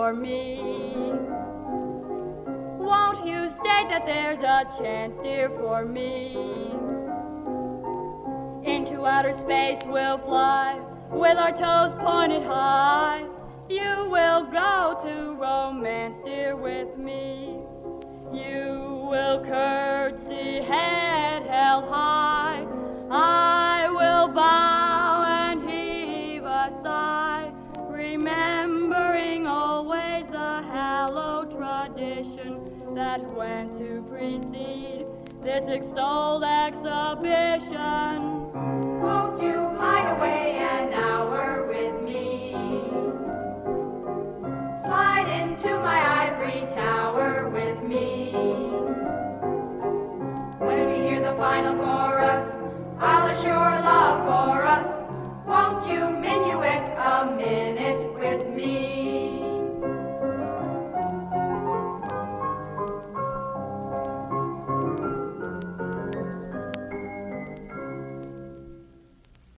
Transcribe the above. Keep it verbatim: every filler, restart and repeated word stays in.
for me. Won't you state that there's a chance, dear, for me? Into outer space we'll fly, with our toes pointed high. You will go to romance, dear, with me. You will curtsy, head held high. I will bow and heave a sigh, remembering always the hallowed tradition that went to precede this extolled exhibition.